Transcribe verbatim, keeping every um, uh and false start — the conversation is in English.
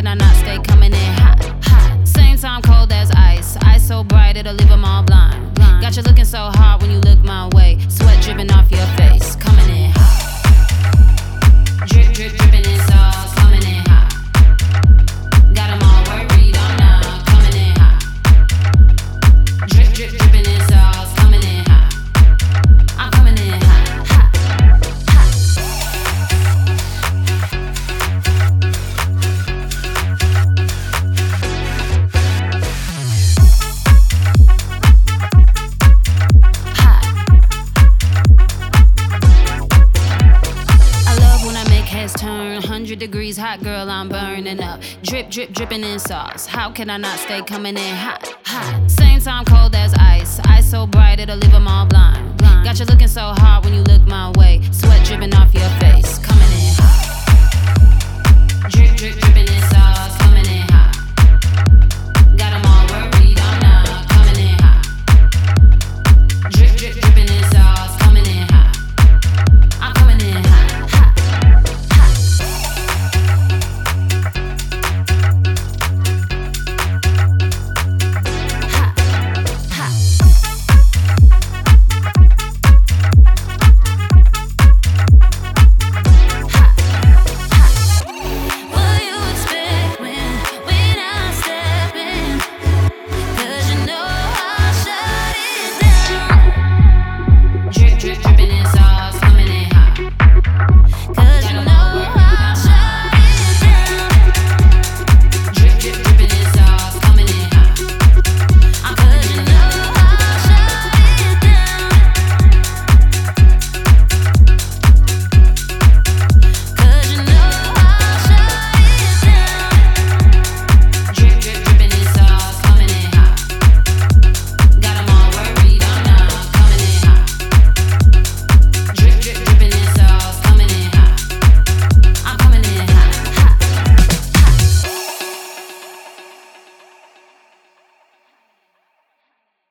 can I not stay coming in hot, hot? Same time cold as ice. Ice so bright it'll leave them all blind. blind. Got you looking so hot when you look my way. Sweat dripping off your face, coming in hot. Drip, drip, dripping in sauce, coming in hot. Got them all worried, I'm not coming in hot. Drip, drip, dripping in sauce, coming in hot. I'm coming in hot, hot. Turn one hundred degrees hot, girl, I'm burning up. Drip, drip, dripping in sauce. How can I not stay coming in hot, hot? Same time cold as ice. Ice so bright it'll leave them all blind. blind. Got you looking so hot when you look my way. Sweat dripping off your face, coming in hot. Drip, drip, dripping in sauce.